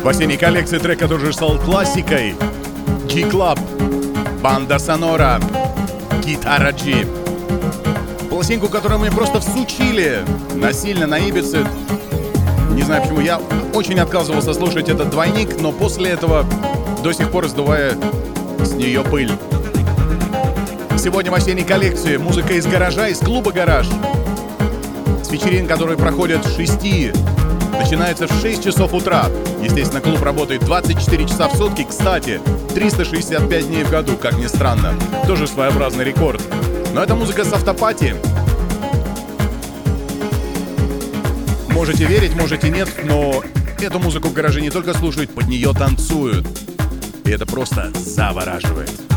В осенней коллекции трек, который уже стал классикой. G-Club, банда Сонора, Гитара G. Пластинку, которую мне просто всучили насильно на Ибице. Не знаю почему, я очень отказывался слушать этот двойник, но после этого до сих пор сдувая с нее пыль. Сегодня в осенней коллекции музыка из гаража, из клуба «Гараж». С вечерин, которые проходят с 6, начинается в 6 часов утра. Естественно, клуб работает 24 часа в сутки. Кстати, 365 дней в году, как ни странно. Тоже своеобразный рекорд. Но это музыка с автопати. Можете верить, можете нет, но эту музыку в гараже не только слушают, под нее танцуют. И это просто завораживает.